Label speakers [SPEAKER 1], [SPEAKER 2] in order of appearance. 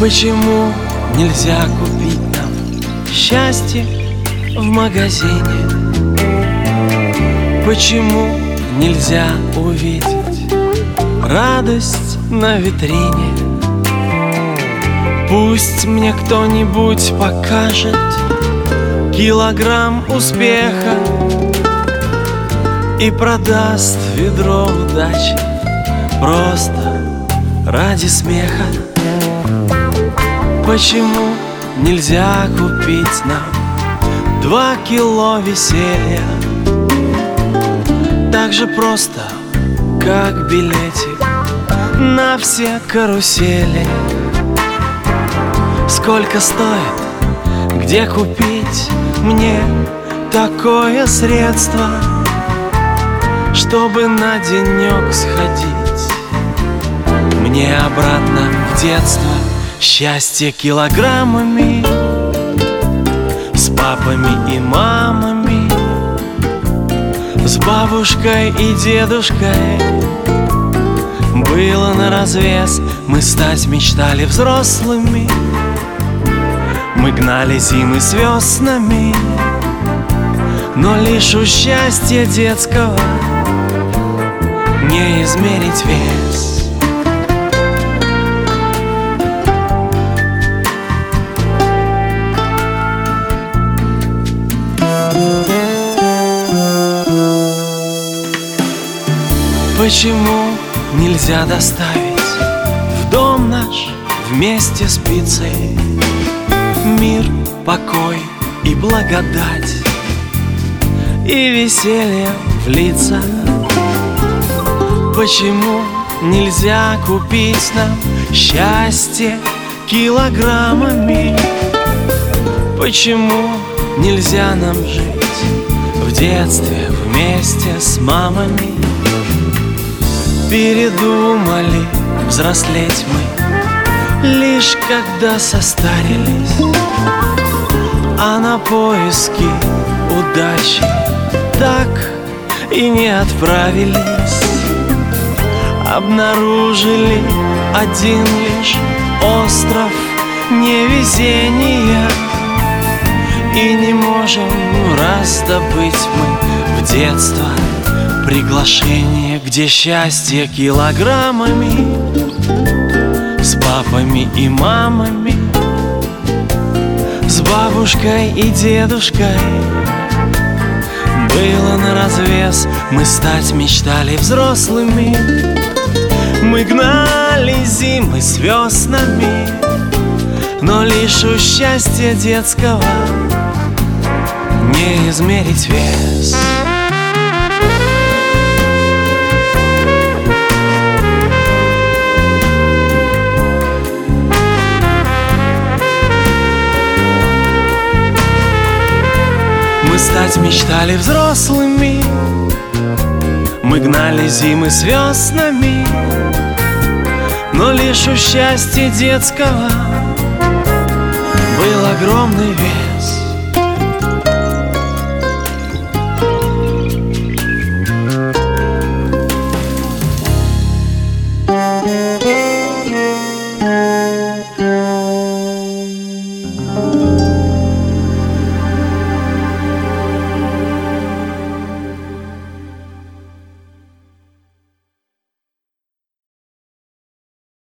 [SPEAKER 1] Почему нельзя купить нам счастье в магазине? Почему нельзя увидеть радость на витрине? Пусть мне кто-нибудь покажет килограмм успеха и продаст ведро удачи просто ради смеха. Почему нельзя купить нам 2 кило веселья? Так же просто, как билетик на все карусели. Сколько стоит, где купить мне такое средство, чтобы на денек сходить мне обратно в детство? Счастье килограммами, с папами и мамами, с бабушкой и дедушкой было наразвес. Мы стать мечтали взрослыми, мы гнали зимы с веснами, но лишь у счастья детского не измерить вес. Почему нельзя доставить в дом наш вместе с пиццей мир, покой и благодать и веселье в лица? Почему нельзя купить нам счастье килограммами? Почему нельзя нам жить в детстве вместе с мамами? Передумали взрослеть мы лишь когда состарились, а на поиски удачи так и не отправились. Обнаружили один лишь остров невезения, и не можем раздобыть мы в детство приглашение, где счастье килограммами, с папами и мамами, с бабушкой и дедушкой было наразвес. Мы стать мечтали взрослыми, мы гнали зимы с веснами, но лишь у счастья детского не измерить вес. Мы стать мечтали взрослыми, мы гнали зимы с веснами, но лишь у счастья детского был огромный вес.